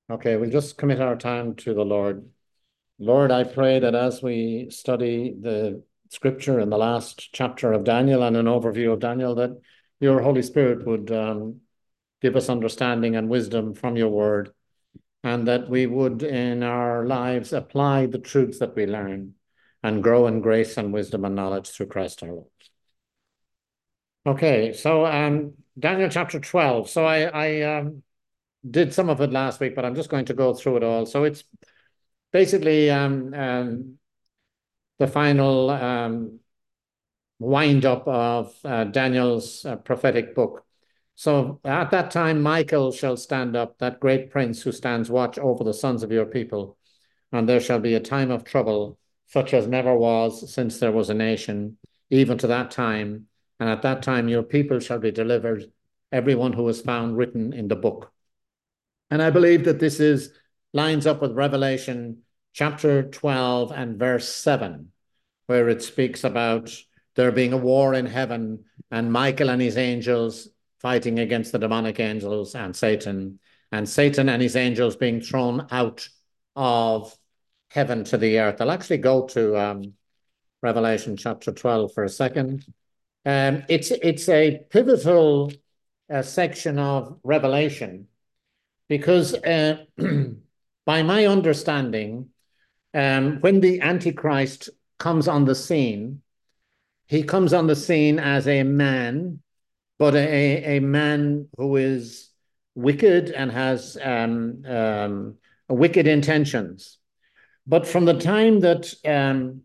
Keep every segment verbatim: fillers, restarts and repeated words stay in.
Okay, we'll just commit our time to the Lord. Lord, I pray that as we study the scripture in the last chapter of Daniel and an overview of Daniel, that your Holy Spirit would um, give us understanding and wisdom from your word, and that we would in our lives apply the truths that we learn and grow in grace and wisdom and knowledge through Christ our Lord. Okay, so um, Daniel chapter twelve. So I, I um, did some of it last week, but I'm just going to go through it all. So it's basically um, um, the final um, wind up of uh, Daniel's uh, prophetic book. So at that time, Michael shall stand up, that great prince who stands watch over the sons of your people, and there shall be a time of trouble, such as never was since there was a nation, even to that time. And at that time, your people shall be delivered, everyone who is found written in the book. And I believe that this is lines up with Revelation chapter twelve and verse seven, where it speaks about there being a war in heaven and Michael and his angels fighting against the demonic angels and Satan, and Satan and his angels being thrown out of heaven to the earth. I'll actually go to um, Revelation chapter twelve for a second. Um, it's, it's a pivotal uh, section of Revelation because uh, by my understanding, um, when the Antichrist comes on the scene, he comes on the scene as a man, but a, a man who is wicked and has um, um, wicked intentions. But from the time that um,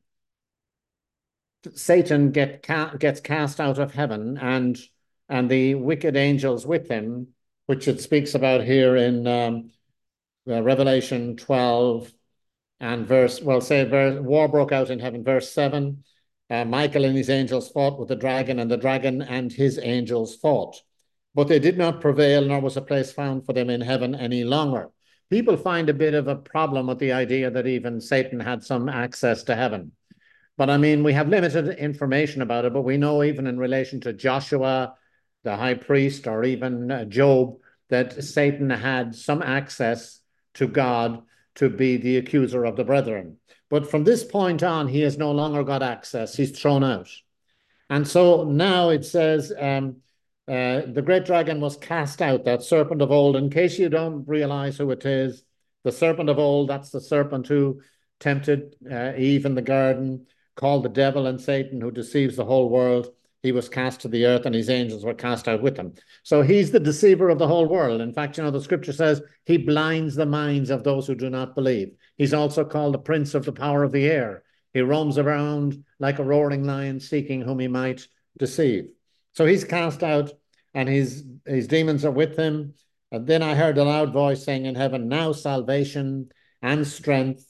Satan get ca gets cast out of heaven and and the wicked angels with him, which it speaks about here in um, uh, Revelation twelve and verse, well, say verse, war broke out in heaven, verse seven. Uh, Michael and his angels fought with the dragon, and the dragon and his angels fought. But they did not prevail, nor was a place found for them in heaven any longer. People find a bit of a problem with the idea that even Satan had some access to heaven. But I mean, we have limited information about it, but we know even in relation to Joshua, the high priest, or even uh, Job, that Satan had some access to God to be the accuser of the brethren. But from this point on, he has no longer got access. He's thrown out. And so now it says um, uh, the great dragon was cast out, that serpent of old. In case you don't realize who it is, the serpent of old, that's the serpent who tempted uh, Eve in the garden, called the devil and Satan, who deceives the whole world. He was cast to the earth and his angels were cast out with him. So he's the deceiver of the whole world. In fact, you know, the scripture says he blinds the minds of those who do not believe. He's also called the prince of the power of the air. He roams around like a roaring lion, seeking whom he might deceive. So he's cast out and his, his demons are with him. And then I heard a loud voice saying in heaven, now salvation and strength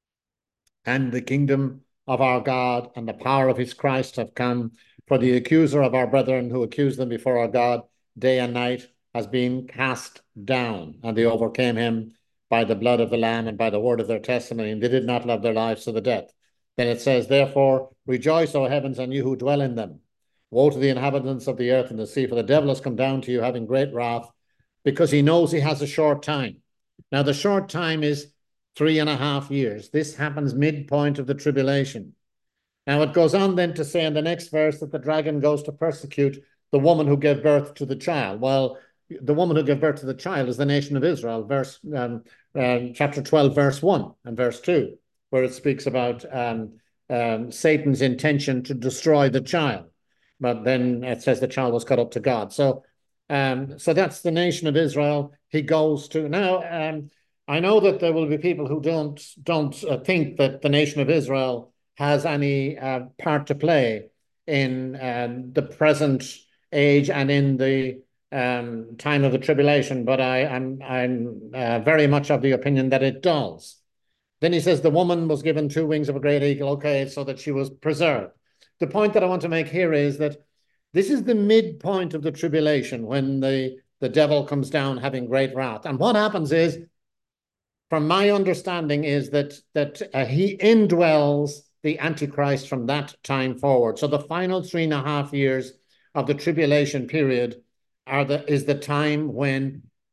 and the kingdom of our God and the power of his Christ have come. For the accuser of our brethren who accused them before our God day and night has been cast down, and they overcame him by the blood of the Lamb and by the word of their testimony, and they did not love their lives to the death. Then it says, therefore, rejoice, O heavens, and you who dwell in them. Woe to the inhabitants of the earth and the sea, for the devil has come down to you having great wrath, because he knows he has a short time. Now, the short time is three and a half years. This happens midpoint of the tribulation. Now, it goes on then to say in the next verse that the dragon goes to persecute the woman who gave birth to the child. Well, the woman who gave birth to the child is the nation of Israel, verse um, uh, chapter twelve, verse one and verse two, where it speaks about um, um, Satan's intention to destroy the child. But then it says the child was cut up to God. So, um, so that's the nation of Israel. He goes to now. Um, I know that there will be people who don't don't uh, think that the nation of Israel has any uh, part to play in uh, the present age and in the um, time of the tribulation, but I, am I'm, I'm uh, very much of the opinion that it does. Then he says the woman was given two wings of a great eagle, okay, so that she was preserved. The point that I want to make here is that this is the midpoint of the tribulation when the, the devil comes down having great wrath. And what happens is, from my understanding, is that, that uh, he indwells the Antichrist from that time forward. So the final three and a half years of the tribulation period are the, is the time when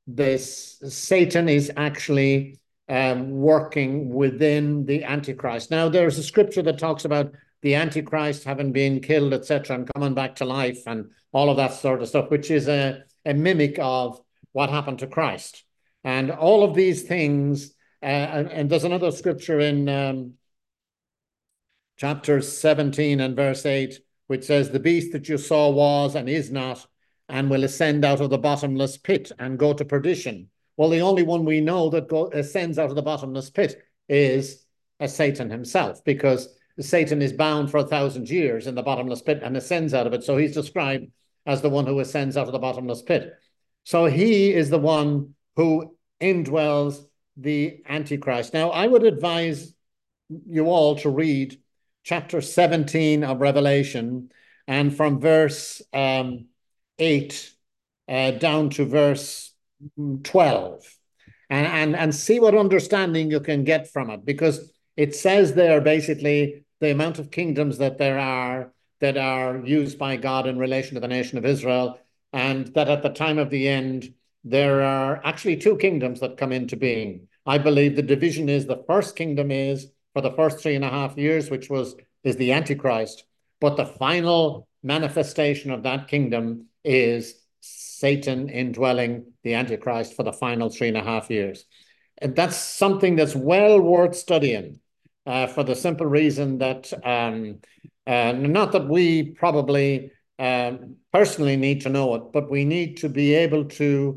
this Satan is actually um, working within the Antichrist. Now, there's a scripture that talks about the Antichrist having been killed, et cetera, and coming back to life and all of that sort of stuff, which is a, a mimic of what happened to Christ. And all of these things, uh, and, and there's another scripture in um, chapter seventeen and verse eight, which says, the beast that you saw was and is not, and will ascend out of the bottomless pit and go to perdition. Well, the only one we know that go, ascends out of the bottomless pit is uh, Satan himself, because Satan is bound for a thousand years in the bottomless pit and ascends out of it. So he's described as the one who ascends out of the bottomless pit. So he is the one who indwells the Antichrist. Now, I would advise you all to read chapter seventeen of Revelation, and from verse um, eight uh, down to verse twelve, and, and, and see what understanding you can get from it, because it says there basically the amount of kingdoms that there are that are used by God in relation to the nation of Israel, and that at the time of the end, there are actually two kingdoms that come into being. I believe the division is the first kingdom is for the first three and a half years, which was is the Antichrist. But the final manifestation of that kingdom is Satan indwelling the Antichrist for the final three and a half years. And that's something that's well worth studying uh, for the simple reason that, um, uh, not that we probably um, personally need to know it, but we need to be able to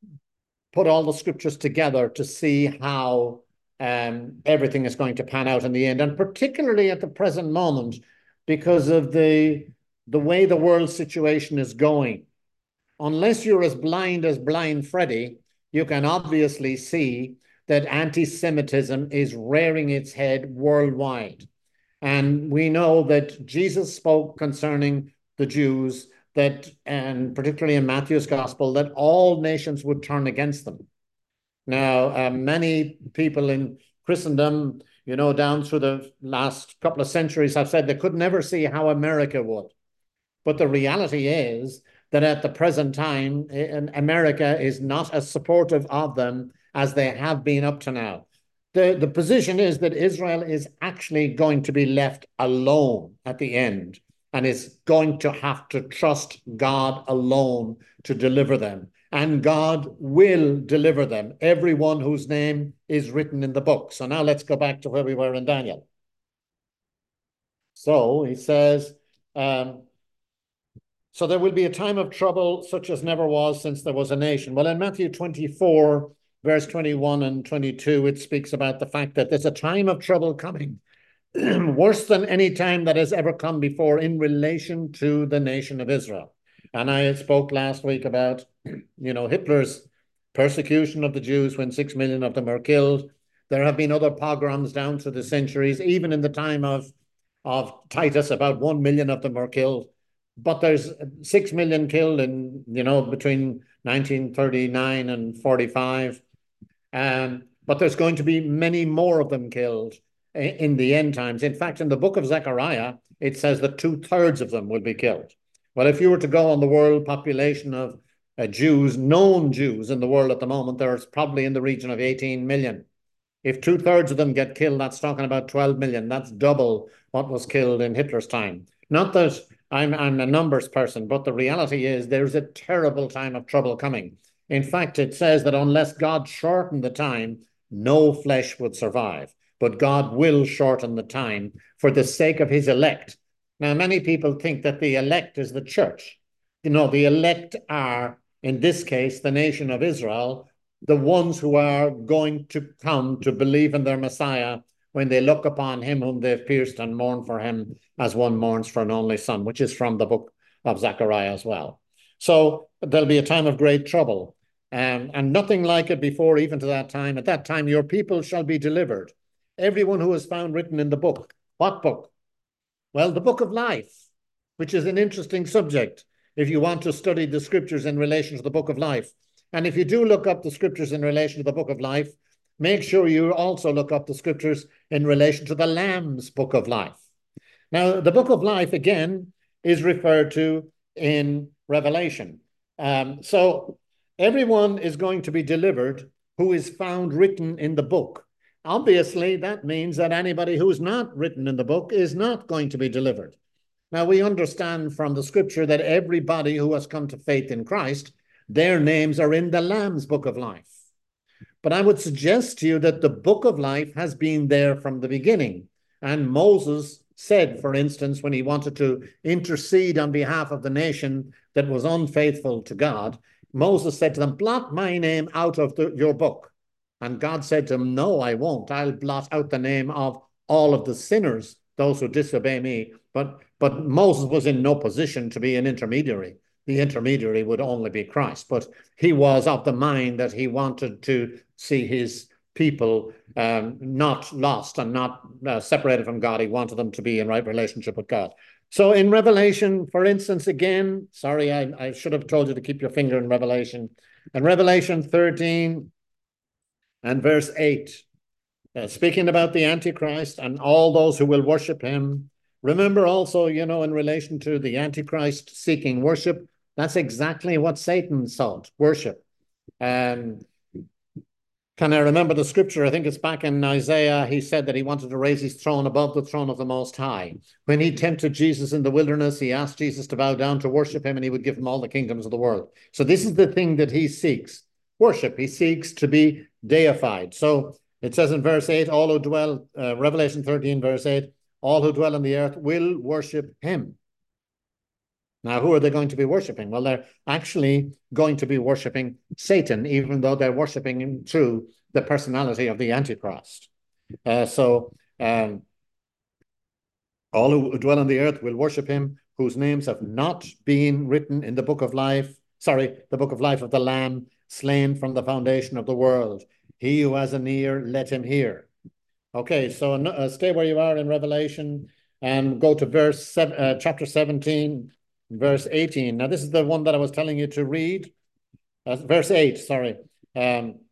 put all the scriptures together to see how um, everything is going to pan out in the end, and particularly at the present moment, because of the, the way the world situation is going. Unless you're as blind as Blind Freddy, you can obviously see that anti-Semitism is rearing its head worldwide. And we know that Jesus spoke concerning the Jews, that, and particularly in Matthew's gospel, that all nations would turn against them. Now, uh, many people in Christendom, you know, down through the last couple of centuries have said they could never see how America would. But the reality is that at the present time, America is not as supportive of them as they have been up to now. The, the position is that Israel is actually going to be left alone at the end, and is going to have to trust God alone to deliver them. And God will deliver them, everyone whose name is written in the book. So now let's go back to where we were in Daniel. So he says, um, so there will be a time of trouble such as never was since there was a nation. Well, in Matthew twenty-four, verse twenty-one and twenty-two, it speaks about the fact that there's a time of trouble coming, worse than any time that has ever come before in relation to the nation of Israel. And I spoke last week about, you know, Hitler's persecution of the Jews when six million of them were killed. There have been other pogroms down through the centuries, even in the time of, of Titus, about one million of them were killed. But there's six million killed in, you know, between nineteen thirty-nine and forty-five. Um, but there's going to be many more of them killed in the end times. In fact, in the book of Zechariah, it says that two-thirds of them will be killed. Well, if you were to go on the world population of uh, Jews, known Jews in the world at the moment, there's probably in the region of eighteen million. If two-thirds of them get killed, that's talking about twelve million. That's double what was killed in Hitler's time. Not that I'm, I'm a numbers person, but the reality is there's a terrible time of trouble coming. In fact, it says that unless God shortened the time, no flesh would survive. But God will shorten the time for the sake of his elect. Now, many people think that the elect is the church. You know, the elect are, in this case, the nation of Israel, the ones who are going to come to believe in their Messiah when they look upon him whom they've pierced and mourn for him as one mourns for an only son, which is from the book of Zechariah as well. So there'll be a time of great trouble, um, and nothing like it before, even to that time. At that time, your people shall be delivered. Everyone who is found written in the book. What book? Well, the book of life, which is an interesting subject if you want to study the scriptures in relation to the book of life. And if you do look up the scriptures in relation to the book of life, make sure you also look up the scriptures in relation to the Lamb's book of life. Now, the book of life, again, is referred to in Revelation. Um, so Everyone is going to be delivered who is found written in the book. Obviously, that means that anybody who is not written in the book is not going to be delivered. Now, we understand from the scripture that everybody who has come to faith in Christ, their names are in the Lamb's book of life. But I would suggest to you that the book of life has been there from the beginning. And Moses said, for instance, when he wanted to intercede on behalf of the nation that was unfaithful to God, Moses said to them, blot my name out of the, your book. And God said to him, no, I won't. I'll blot out the name of all of the sinners, those who disobey me. But, but Moses was in no position to be an intermediary. The intermediary would only be Christ. But he was of the mind that he wanted to see his people um, not lost and not uh, separated from God. He wanted them to be in right relationship with God. So in Revelation, for instance, again, sorry, I, I should have told you to keep your finger in Revelation. In Revelation thirteen and verse eight, uh, speaking about the Antichrist and all those who will worship him. Remember also, you know, in relation to the Antichrist seeking worship, that's exactly what Satan sought, worship. Um, Can I remember the scripture? I think it's back in Isaiah. He said that he wanted to raise his throne above the throne of the Most High. When he tempted Jesus in the wilderness, he asked Jesus to bow down to worship him, and he would give him all the kingdoms of the world. So this is the thing that he seeks, worship. He seeks to be deified. So it says in verse eight, all who dwell, uh, Revelation thirteen, verse eight, all who dwell on the earth will worship him. Now, who are they going to be worshiping? Well, they're actually going to be worshiping Satan, even though they're worshiping him through the personality of the Antichrist. Uh, so um, all who dwell on the earth will worship him, whose names have not been written in the book of life, sorry, the book of life of the Lamb, slain from the foundation of the world. He who has an ear, let him hear. Okay, so uh, stay where you are in Revelation and go to verse seven, uh, chapter seventeen, verse eighteen. Now, this is the one that I was telling you to read. Uh, verse eight, sorry. Um,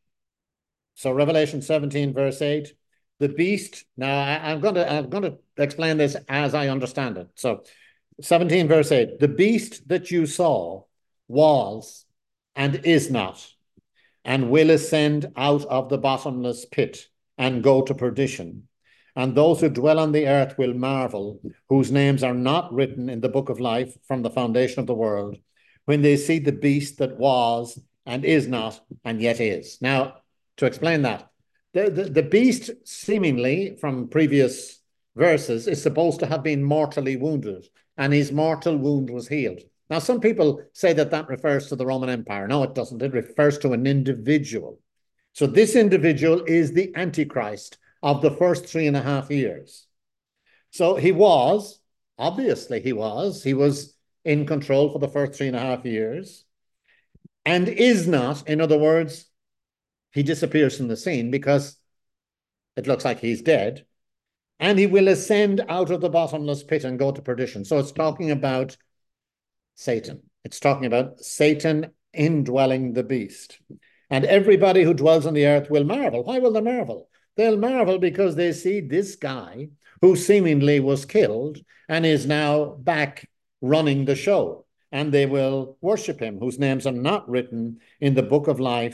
so Revelation seventeen, verse eight. The beast. Now, I, I'm going to I'm going to explain this as I understand it. So, seventeen, verse eight. The beast that you saw was and is not, and will ascend out of the bottomless pit and go to perdition. And those who dwell on the earth will marvel, whose names are not written in the book of life from the foundation of the world, when they see the beast that was and is not and yet is. Now, to explain that, the, the, the beast seemingly from previous verses is supposed to have been mortally wounded, and his mortal wound was healed. Now, some people say that that refers to the Roman Empire. No, it doesn't. It refers to an individual. So this individual is the Antichrist of the first three and a half years. So he was, obviously he was, he was in control for the first three and a half years and is not, in other words, he disappears from the scene because it looks like he's dead, and he will ascend out of the bottomless pit and go to perdition. So it's talking about Satan. It's talking about Satan indwelling the beast. And everybody who dwells on the earth will marvel. Why will they marvel? They'll marvel because they see this guy who seemingly was killed and is now back running the show. And they will worship him, whose names are not written in the book of life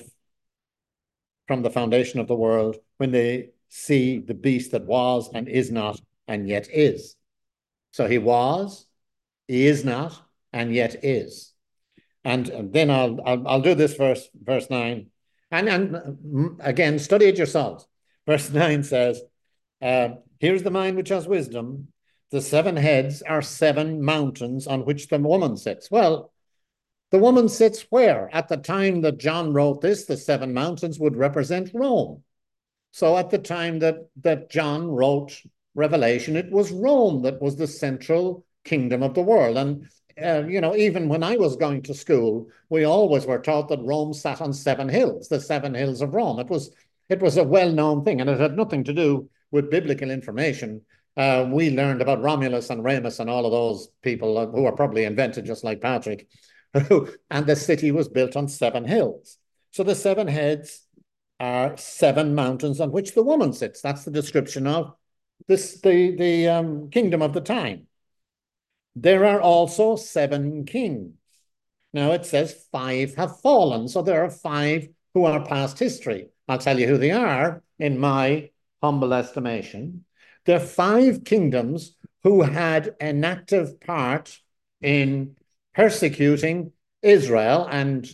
from the foundation of the world, when they see the beast that was and is not and yet is. So he was, he is not, and yet is. And then I'll, I'll, I'll do this verse, verse nine. And, and again, study it yourselves. Verse nine says, uh, here's the mind which has wisdom. The seven heads are seven mountains on which the woman sits. Well, the woman sits where? At the time that John wrote this, the seven mountains would represent Rome. So at the time that, that John wrote Revelation, it was Rome that was the central kingdom of the world. And Uh, you know, even when I was going to school, we always were taught that Rome sat on seven hills, the seven hills of Rome. It was it was a well-known thing, and it had nothing to do with biblical information. Uh, we learned about Romulus and Remus and all of those people who were probably invented just like Patrick. And the city was built on seven hills. So the seven heads are seven mountains on which the woman sits. That's the description of this the, the um, kingdom of the time. There are also seven kings. Now it says five have fallen. So there are five who are past history. I'll tell you who they are in my humble estimation. There are five kingdoms who had an active part in persecuting Israel and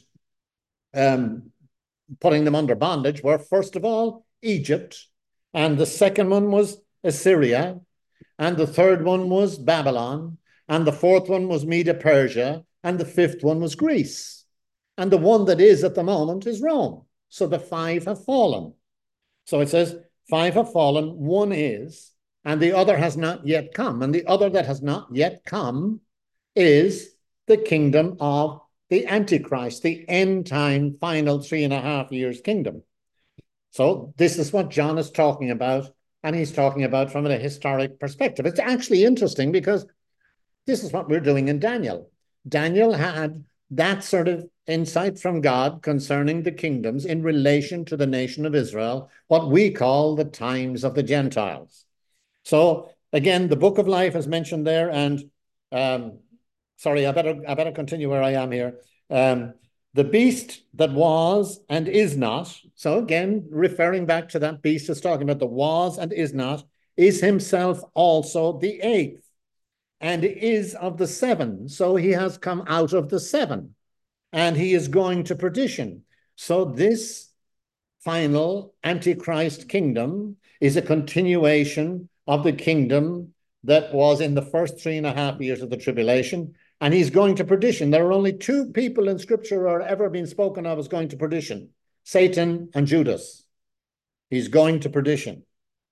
um, putting them under bondage were, first of all, Egypt, and the second one was Assyria, and the third one was Babylon, and the fourth one was Medo-Persia, and the fifth one was Greece. And the one that is at the moment is Rome. So the five have fallen. So it says, five have fallen, one is, and the other has not yet come. And the other that has not yet come is the kingdom of the Antichrist, the end time, final three and a half years kingdom. So this is what John is talking about, and he's talking about from a historic perspective. It's actually interesting because this is what we're doing in Daniel. Daniel had that sort of insight from God concerning the kingdoms in relation to the nation of Israel, what we call the times of the Gentiles. So again, the book of life is mentioned there, and um, sorry, I better I better continue where I am here. Um, the beast that was and is not, so again, referring back to that beast is talking about the was and is not, is himself also the eighth, and is of the seven. So he has come out of the seven, and he is going to perdition. So this final Antichrist kingdom is a continuation of the kingdom that was in the first three and a half years of the tribulation, and he's going to perdition. There are only two people in Scripture who are ever been spoken of as going to perdition, Satan and Judas. He's going to perdition.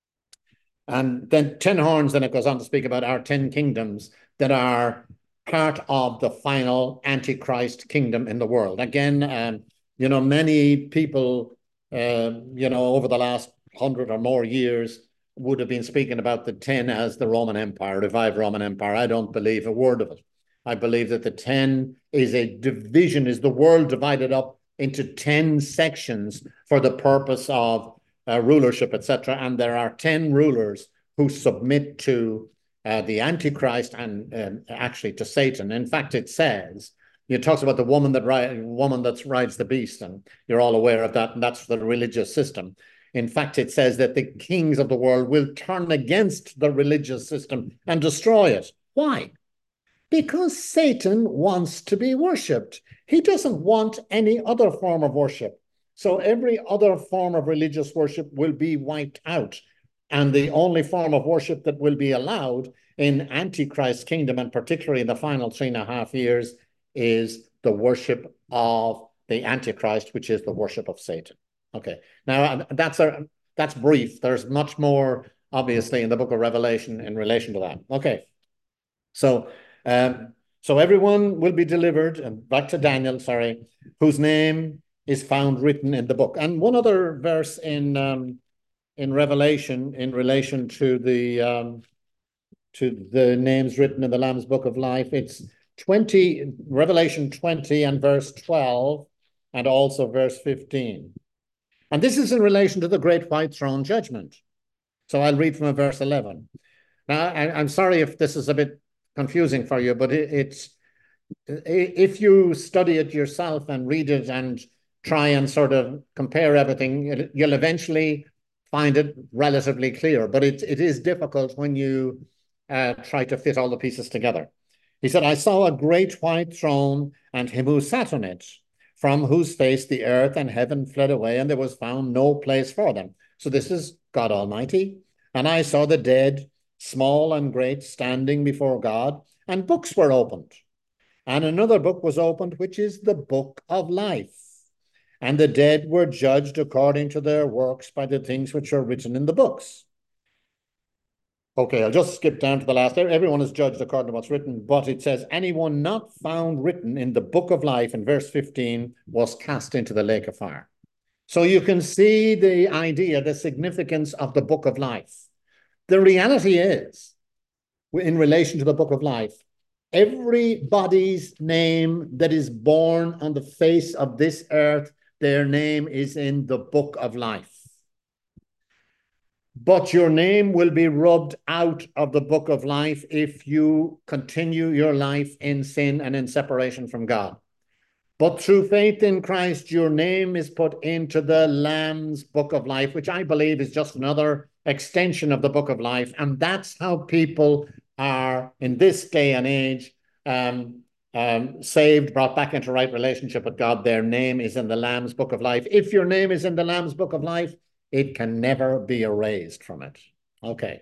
And then ten horns, then it goes on to speak about our ten kingdoms that are part of the final Antichrist kingdom in the world. Again, um, you know, many people, uh, you know, over the last hundred or more years would have been speaking about the ten as the Roman Empire, revived Roman Empire. I don't believe a word of it. I believe that the ten is a division, is the world divided up into ten sections for the purpose of uh, rulership, et cetera. And there are ten rulers who submit to uh, the Antichrist and uh, actually to Satan. In fact, it says, it talks about the woman that ri- woman that rides the beast, and you're all aware of that, and that's the religious system. In fact, it says that the kings of the world will turn against the religious system and destroy it. Why? Because Satan wants to be worshipped. He doesn't want any other form of worship. So every other form of religious worship will be wiped out. And the only form of worship that will be allowed in Antichrist's kingdom, and particularly in the final three and a half years, is the worship of the Antichrist, which is the worship of Satan. Okay, now that's a that's brief. There's much more, obviously, in the book of Revelation in relation to that. Okay, so um, so everyone will be delivered, and back to Daniel, sorry, whose name is found written in the book. And one other verse in um, in Revelation in relation to the um, to the names written in the Lamb's Book of Life. It's twenty, Revelation twenty and verse twelve, and also verse fifteen. And this is in relation to the great white throne judgment. So I'll read from verse eleven. Now, I, I'm sorry if this is a bit confusing for you, but it, it's if you study it yourself and read it and try and sort of compare everything, you'll eventually find it relatively clear. But it, it is difficult when you uh, try to fit all the pieces together. He said, I saw a great white throne and him who sat on it, from whose face the earth and heaven fled away, and there was found no place for them. So this is God Almighty. And I saw the dead, small and great, standing before God, and books were opened. And another book was opened, which is the book of life. And the dead were judged according to their works by the things which are written in the books. Okay, I'll just skip down to the last there. Everyone is judged according to what's written, but it says, anyone not found written in the book of life in verse fifteen was cast into the lake of fire. So you can see the idea, the significance of the book of life. The reality is, in relation to the book of life, everybody's name that is born on the face of this earth, their name is in the book of life. But your name will be rubbed out of the book of life if you continue your life in sin and in separation from God. But through faith in Christ, your name is put into the Lamb's Book of Life, which I believe is just another extension of the Book of Life. And that's how people are, in this day and age, um, um, saved, brought back into right relationship with God. Their name is in the Lamb's Book of Life. If your name is in the Lamb's Book of Life, it can never be erased from it. Okay.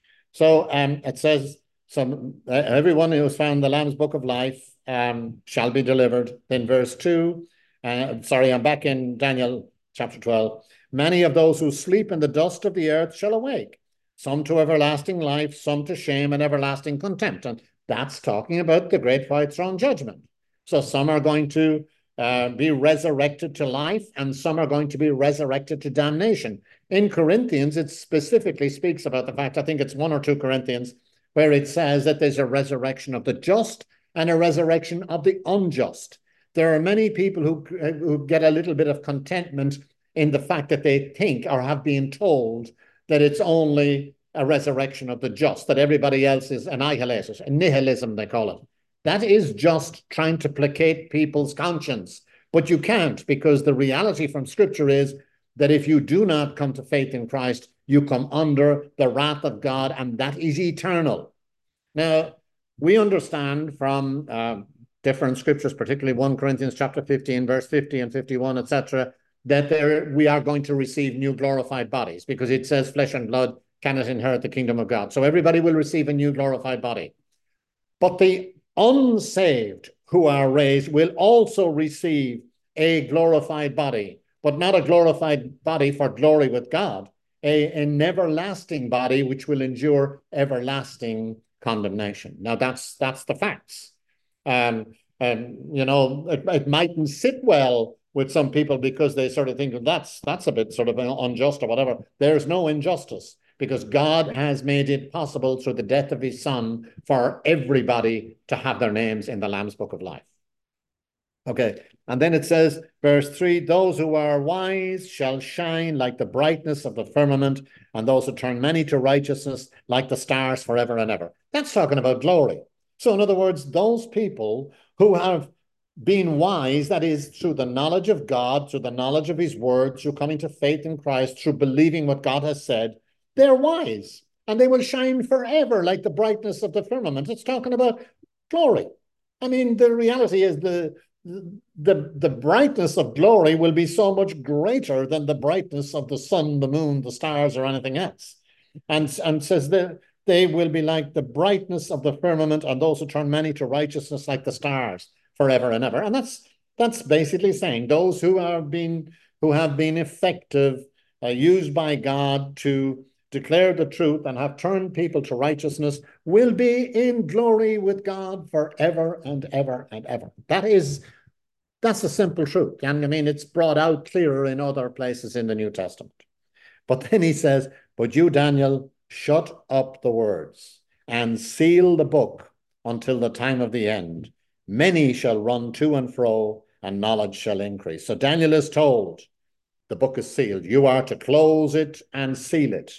So um, it says, so uh, everyone who has found the Lamb's Book of Life um, shall be delivered. Then verse two, uh, sorry, I'm back in Daniel chapter twelve. Many of those who sleep in the dust of the earth shall awake, some to everlasting life, some to shame and everlasting contempt. And that's talking about the great white throne judgment. So some are going to uh, be resurrected to life, and some are going to be resurrected to damnation. In Corinthians, it specifically speaks about the fact, I think it's one or two Corinthians, where it says that there's a resurrection of the just and a resurrection of the unjust. There are many people who, who get a little bit of contentment in the fact that they think or have been told that it's only a resurrection of the just, that everybody else is annihilated, nihilism they call it. That is just trying to placate people's conscience. But you can't, because the reality from Scripture is that if you do not come to faith in Christ, you come under the wrath of God, and that is eternal. Now, we understand from uh, different scriptures, particularly First Corinthians chapter fifteen, verse fifty and fifty-one, et cetera, that there we are going to receive new glorified bodies, because it says flesh and blood cannot inherit the kingdom of God. So everybody will receive a new glorified body. But the unsaved who are raised will also receive a glorified body, but not a glorified body for glory with God, a, an everlasting body which will endure everlasting condemnation. Now, that's that's the facts. Um, and, you know, it, it mightn't sit well with some people because they sort of think that's, that's a bit sort of unjust or whatever. There's no injustice, because God has made it possible through the death of his Son for everybody to have their names in the Lamb's Book of Life. Okay, and then it says, verse three, those who are wise shall shine like the brightness of the firmament, and those who turn many to righteousness like the stars forever and ever. That's talking about glory. So in other words, those people who have been wise, that is, through the knowledge of God, through the knowledge of his word, through coming to faith in Christ, through believing what God has said, they're wise, and they will shine forever like the brightness of the firmament. It's talking about glory. I mean, the reality is the The, the brightness of glory will be so much greater than the brightness of the sun, the moon, the stars, or anything else. And, and says that they will be like the brightness of the firmament, and those who turn many to righteousness like the stars forever and ever. And that's that's basically saying those who are being who have been effective, uh, used by God to declare the truth and have turned people to righteousness will be in glory with God forever and ever and ever. That is, that's a simple truth. And I mean, it's brought out clearer in other places in the New Testament. But then he says, but you, Daniel, shut up the words and seal the book until the time of the end. Many shall run to and fro, and knowledge shall increase. So Daniel is told, the book is sealed. You are to close it and seal it.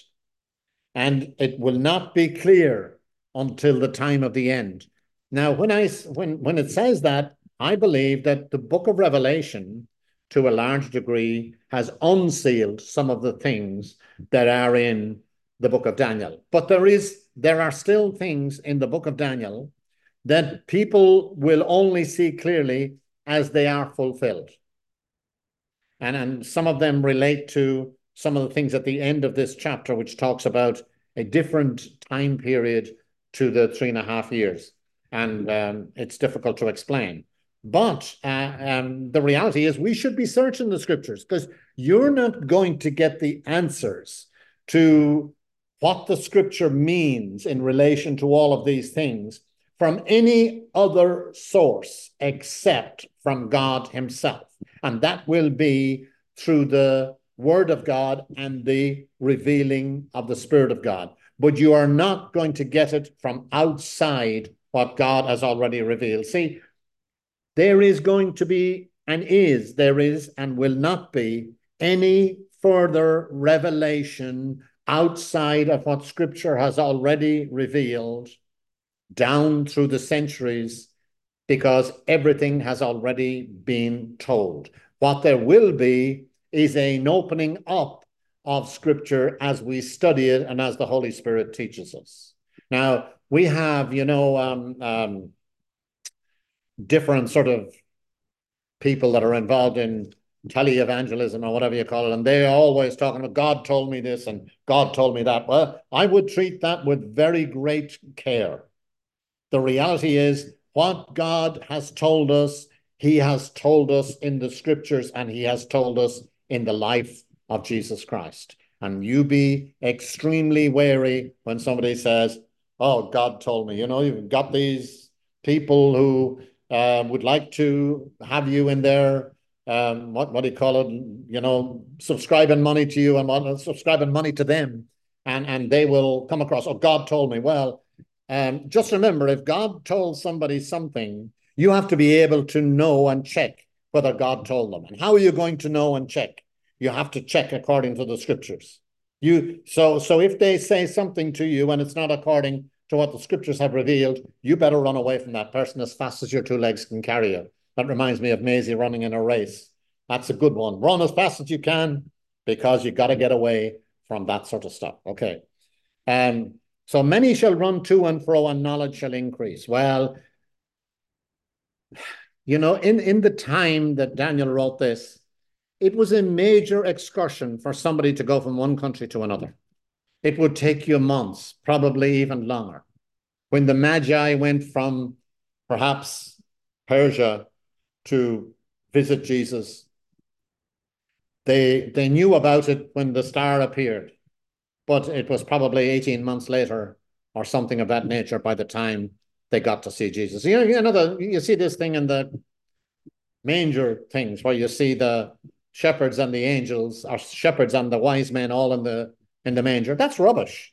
And it will not be clear until the time of the end. Now, when I when when it says that, I believe that the book of Revelation, to a large degree, has unsealed some of the things that are in the book of Daniel. But there is there are still things in the book of Daniel that people will only see clearly as they are fulfilled. And, and some of them relate to some of the things at the end of this chapter, which talks about a different time period to the three and a half years. And um, it's difficult to explain. But uh, um, the reality is we should be searching the scriptures, because you're not going to get the answers to what the scripture means in relation to all of these things from any other source except from God himself. And that will be through the word of God and the revealing of the Spirit of God. But you are not going to get it from outside what God has already revealed. See, there is going to be, and is, there is, and will not be any further revelation outside of what Scripture has already revealed down through the centuries because everything has already been told. What there will be is an opening up of Scripture as we study it and as the Holy Spirit teaches us. Now, we have, you know, um, um, different sort of people that are involved in televangelism or whatever you call it, and they're always talking about God told me this and God told me that. Well, I would treat that with very great care. The reality is, what God has told us, he has told us in the Scriptures, and he has told us in the life of Jesus Christ. And you be extremely wary when somebody says, oh, God told me. You know, you've got these people who uh, would like to have you in their, um, what, what do you call it, you know, subscribing money to you and what, subscribing money to them. And, and they will come across, oh, God told me. Well, um, just remember, if God told somebody something, you have to be able to know and check whether God told them. And how are you going to know and check? You have to check according to the Scriptures. You so so if they say something to you and it's not according to what the Scriptures have revealed, you better run away from that person as fast as your two legs can carry you. That reminds me of Maisie running in a race. That's a good one. Run as fast as you can, because you got to get away from that sort of stuff. Okay. Um, so many shall run to and fro, and knowledge shall increase. Well, you know, in, in the time that Daniel wrote this, it was a major excursion for somebody to go from one country to another. It would take you months, probably even longer. When the Magi went from perhaps Persia to visit Jesus, they, they knew about it when the star appeared, but it was probably eighteen months later or something of that nature by the time they got to see Jesus. You know, you know the, you see this thing in the manger things where you see the shepherds and the angels, or shepherds and the wise men all in the in the manger. That's rubbish.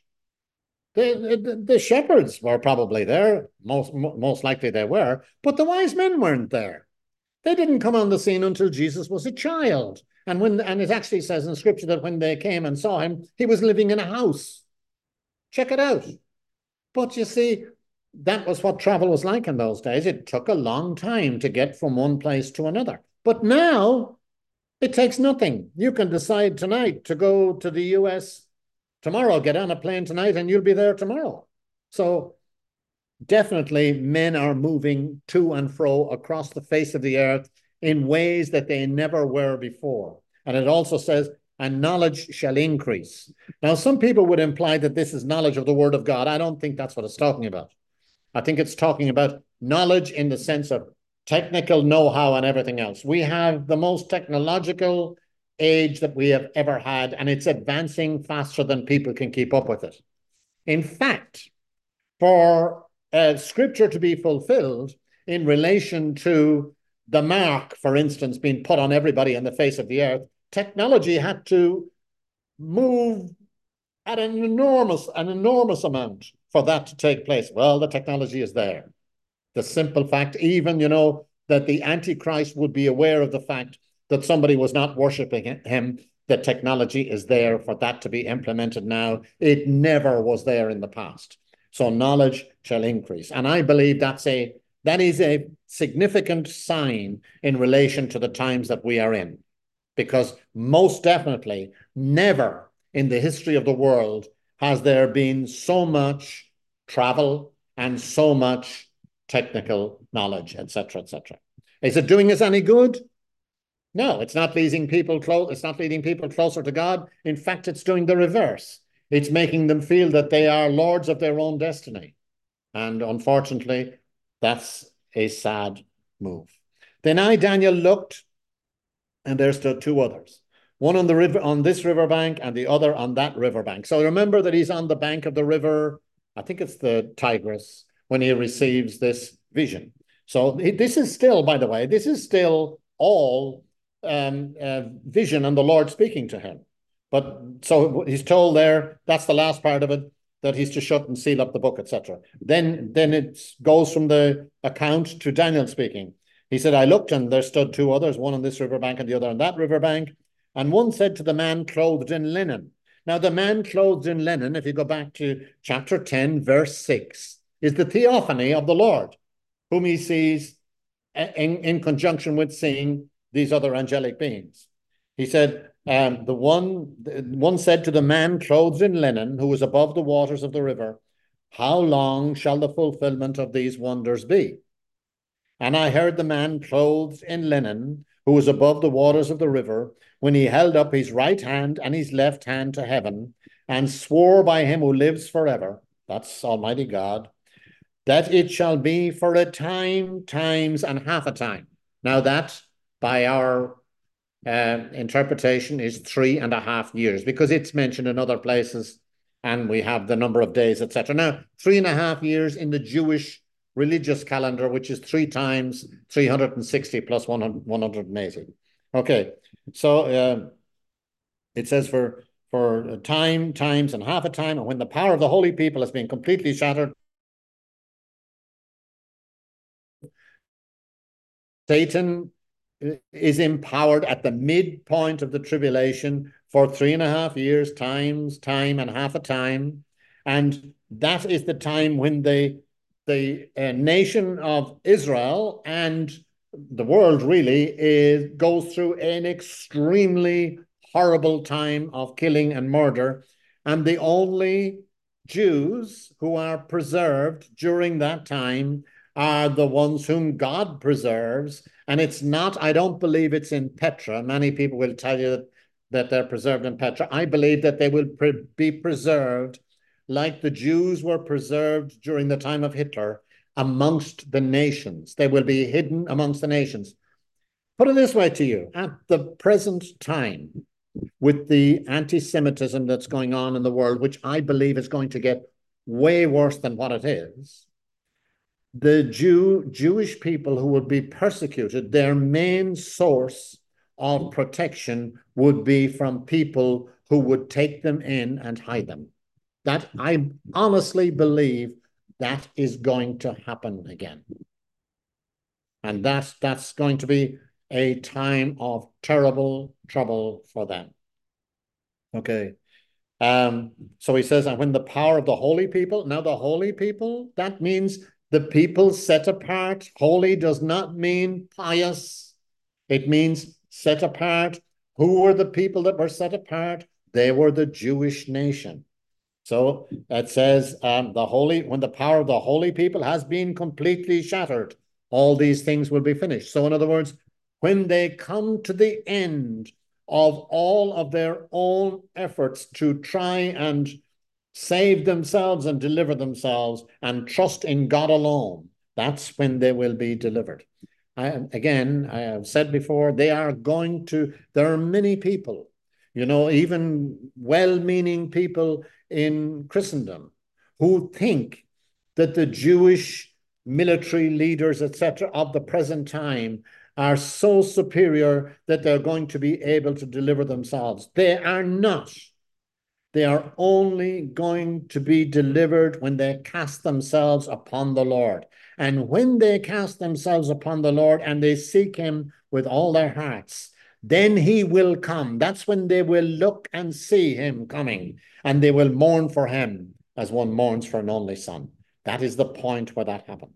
The, the, the shepherds were probably there, most, most likely they were, but the wise men weren't there. They didn't come on the scene until Jesus was a child. And when and it actually says in Scripture that when they came and saw him, he was living in a house. Check it out. But you see, that was what travel was like in those days. It took a long time to get from one place to another. But now it takes nothing. You can decide tonight to go to the U S tomorrow, get on a plane tonight, and you'll be there tomorrow. So definitely men are moving to and fro across the face of the earth in ways that they never were before. And it also says, and knowledge shall increase. Now, some people would imply that this is knowledge of the Word of God. I don't think that's what it's talking about. I think it's talking about knowledge in the sense of technical know-how and everything else. We have the most technological age that we have ever had, and it's advancing faster than people can keep up with it. In fact, for uh, Scripture to be fulfilled in relation to the mark, for instance, being put on everybody on the face of the earth, technology had to move at an enormous, an enormous amount for that to take place. Well, the technology is there. The simple fact, even, you know, that the Antichrist would be aware of the fact that somebody was not worshiping him, the technology is there for that to be implemented now. It never was there in the past. So knowledge shall increase. And I believe that's a, that is a significant sign in relation to the times that we are in. Because most definitely, never in the history of the world has there been so much travel and so much technical knowledge, et cetera, et cetera. Is it doing us any good? No, it's not leading people close. It's not leading people closer to God. In fact, it's doing the reverse. It's making them feel that they are lords of their own destiny. And unfortunately, that's a sad move. Then I, Daniel, looked, and there stood two others, one on the river, on this riverbank, and the other on that riverbank. So remember that he's on the bank of the river, I think it's the Tigris, when he receives this vision. So this is still, by the way, this is still all um, uh, vision and the Lord speaking to him. But so he's told there, that's the last part of it, that he's to shut and seal up the book, et cetera. Then, then it goes from the account to Daniel speaking. He said, I looked, and there stood two others, one on this riverbank and the other on that riverbank. And one said to the man clothed in linen. Now, the man clothed in linen, if you go back to chapter ten, verse six, is the theophany of the Lord, whom he sees in, in conjunction with seeing these other angelic beings. He said, um, the one, one said to the man clothed in linen, who was above the waters of the river, how long shall the fulfillment of these wonders be? And I heard the man clothed in linen, who was above the waters of the river, when he held up his right hand and his left hand to heaven, and swore by him who lives forever, that's Almighty God, that it shall be for a time, times, and half a time. Now that, by our uh, interpretation, is three and a half years, because it's mentioned in other places, and we have the number of days, et cetera. Now, three and a half years in the Jewish religious calendar, which is three times three hundred sixty plus one hundred eighty. Okay, so uh, it says for, for time, times, and half a time, and when the power of the holy people has been completely shattered, Satan is empowered at the midpoint of the tribulation for three and a half years, times, time, and half a time. And that is the time when the, the uh, nation of Israel and the world really is, goes through an extremely horrible time of killing and murder. And the only Jews who are preserved during that time are the ones whom God preserves. And it's not, I don't believe it's in Petra. Many people will tell you that, that they're preserved in Petra. I believe that they will pre be preserved like the Jews were preserved during the time of Hitler amongst the nations. They will be hidden amongst the nations. Put it this way to you, at the present time, with the anti-Semitism that's going on in the world, which I believe is going to get way worse than what it is, the Jew, Jewish people who would be persecuted, their main source of protection would be from people who would take them in and hide them. That I honestly believe that is going to happen again. And that's, that's going to be a time of terrible trouble for them. Okay. Um, so he says, and when the power of the holy people, now the holy people, that means the people set apart. Holy does not mean pious. It means set apart. Who were the people that were set apart? They were the Jewish nation. So it says, um, the holy, when the power of the holy people has been completely shattered, all these things will be finished. So in other words, when they come to the end of all of their own efforts to try and save themselves and deliver themselves and trust in God alone, that's when they will be delivered. I, again, I have said before, they are going to, there are many people, you know, even well-meaning people in Christendom who think that the Jewish military leaders, et cetera, of the present time are so superior that they're going to be able to deliver themselves. They are not. They are only going to be delivered when they cast themselves upon the Lord. And when they cast themselves upon the Lord and they seek him with all their hearts, then he will come. That's when they will look and see him coming, and they will mourn for him as one mourns for an only son. That is the point where that happens.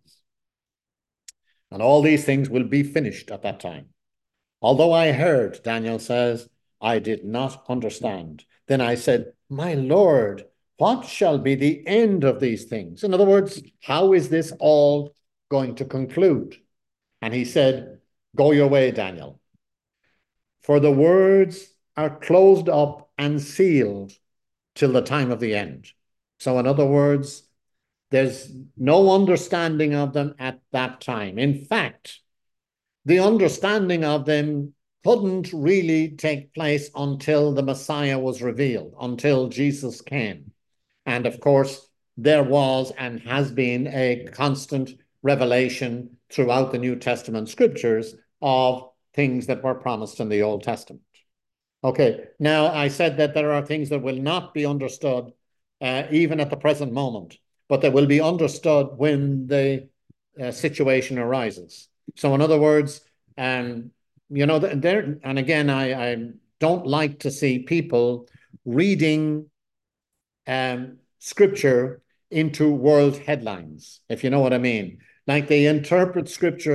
And all these things will be finished at that time. Although I heard, Daniel says, I did not understand. Then I said, my Lord, what shall be the end of these things? In other words, how is this all going to conclude? And he said, go your way, Daniel. For the words are closed up and sealed till the time of the end. So in other words, there's no understanding of them at that time. In fact, the understanding of them couldn't really take place until the Messiah was revealed, until Jesus came. And of course, there was and has been a constant revelation throughout the New Testament scriptures of things that were promised in the Old Testament. Okay, now I said that there are things that will not be understood uh, even at the present moment, but they will be understood when the uh, situation arises. So in other words, um, you know, there, and again, I, I don't like to see people reading um, scripture into world headlines, if you know what I mean. Like they interpret scripture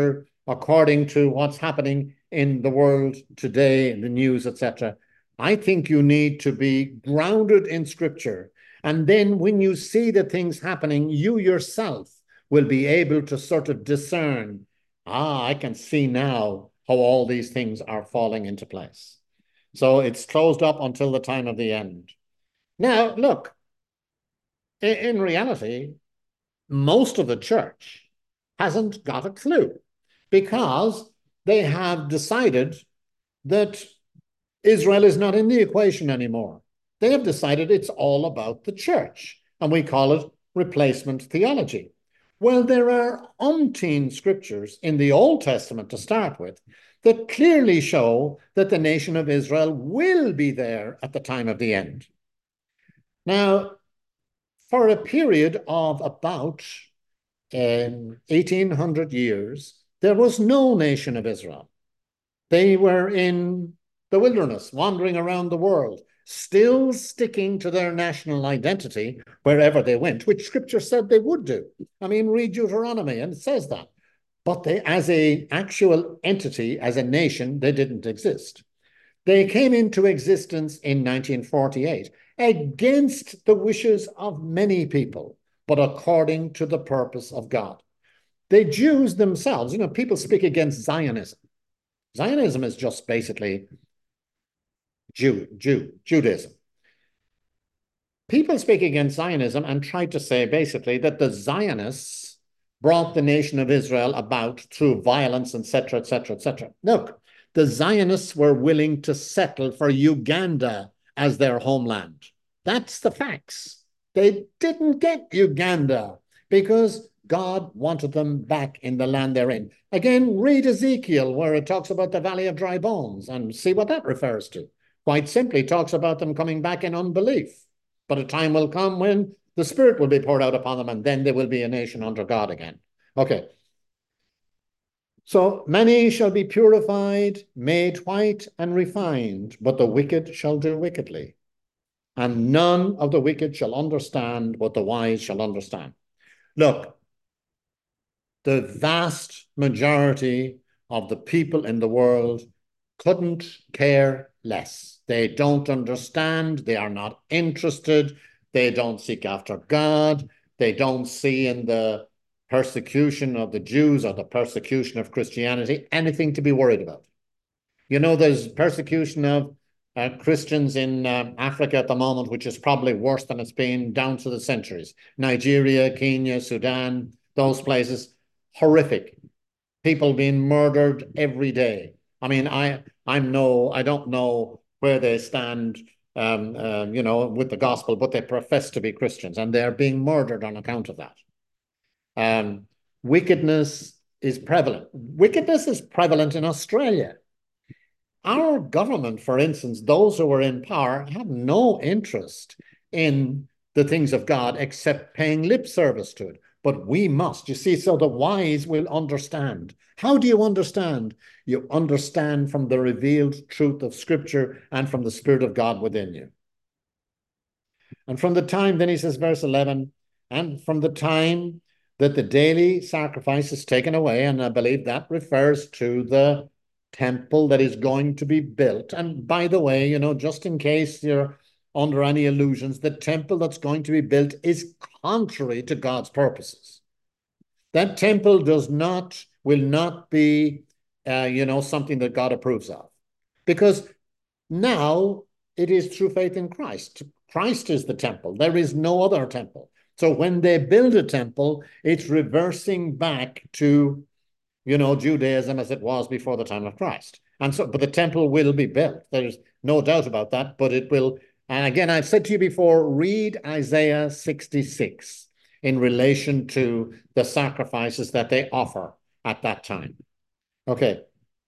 according to what's happening in the world today, in the news, et cetera. I think you need to be grounded in Scripture. And then when you see the things happening, you yourself will be able to sort of discern, ah, I can see now how all these things are falling into place. So it's closed up until the time of the end. Now, look, in, in reality, most of the church hasn't got a clue because they have decided that Israel is not in the equation anymore. They have decided it's all about the church, and we call it replacement theology. Well, there are umpteen scriptures in the Old Testament to start with that clearly show that the nation of Israel will be there at the time of the end. Now, for a period of about um, eighteen hundred years, there was no nation of Israel. They were in the wilderness, wandering around the world, still sticking to their national identity wherever they went, which Scripture said they would do. I mean, read Deuteronomy, and it says that. But they, as an actual entity, as a nation, they didn't exist. They came into existence in nineteen forty-eight against the wishes of many people, but according to the purpose of God. The Jews themselves, you know, people speak against Zionism. Zionism is just basically Jew, Jew, Judaism. People speak against Zionism and try to say basically that the Zionists brought the nation of Israel about through violence, et cetera, et cetera, et cetera. Look, the Zionists were willing to settle for Uganda as their homeland. That's the facts. They didn't get Uganda because God wanted them back in the land they're in. Again, read Ezekiel, where it talks about the valley of dry bones, and see what that refers to. Quite simply talks about them coming back in unbelief. But a time will come when the Spirit will be poured out upon them, and then they will be a nation under God again. Okay. So many shall be purified, made white, and refined, but the wicked shall do wickedly. And none of the wicked shall understand what the wise shall understand. Look, the vast majority of the people in the world couldn't care less. They don't understand. They are not interested. They don't seek after God. They don't see in the persecution of the Jews or the persecution of Christianity anything to be worried about. You know, there's persecution of uh, Christians in uh, Africa at the moment, which is probably worse than it's been down through the centuries. Nigeria, Kenya, Sudan, those places, horrific. People being murdered every day. I mean, I I'm no, I don't know where they stand, um, uh, you know, with the gospel, but they profess to be Christians, and they're being murdered on account of that. Um, wickedness is prevalent. Wickedness is prevalent in Australia. Our government, for instance, those who are in power have no interest in the things of God except paying lip service to it. But we must, you see, so the wise will understand. How do you understand? You understand from the revealed truth of Scripture and from the Spirit of God within you. And from the time, then he says, verse eleven, and from the time that the daily sacrifice is taken away, and I believe that refers to the temple that is going to be built. And by the way, you know, just in case you're under any illusions, the temple that's going to be built is contrary to God's purposes. That temple does not, will not be, uh, you know, something that God approves of. Because now it is through faith in Christ. Christ is the temple. There is no other temple. So when they build a temple, it's reversing back to, you know, Judaism as it was before the time of Christ. And so, but the temple will be built. There's no doubt about that, but it will. And again, I've said to you before, read Isaiah sixty-six in relation to the sacrifices that they offer at that time. Okay.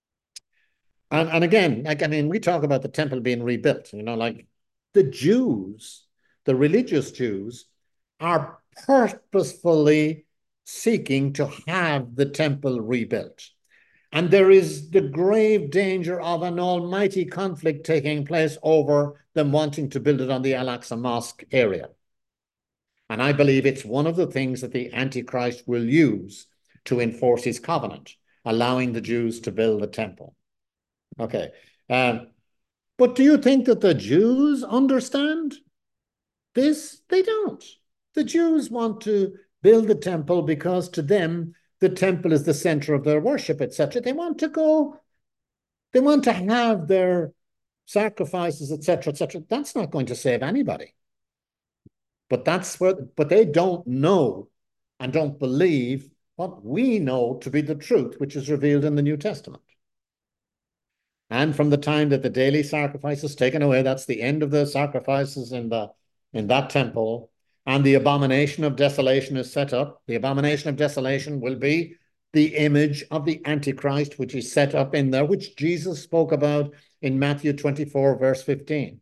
And, and again, like, I mean, we talk about the temple being rebuilt, you know, like the Jews, the religious Jews, are purposefully seeking to have the temple rebuilt. And there is the grave danger of an almighty conflict taking place over them wanting to build it on the Al-Aqsa Mosque area. And I believe it's one of the things that the Antichrist will use to enforce his covenant. allowing the Jews to build the temple. Okay. Um, but do you think that the Jews understand this? They don't. The Jews want to build the temple because to them, the temple is the center of their worship, et cetera. They want to go, they want to have their sacrifices, et cetera, et cetera. That's not going to save anybody. But that's where, but they don't know and don't believe what we know to be the truth, which is revealed in the New Testament. And from the time that the daily sacrifice is taken away, that's the end of the sacrifices in the in that temple, and the abomination of desolation is set up. The abomination of desolation will be the image of the Antichrist, which is set up in there, which Jesus spoke about in Matthew twenty-four, verse fifteen.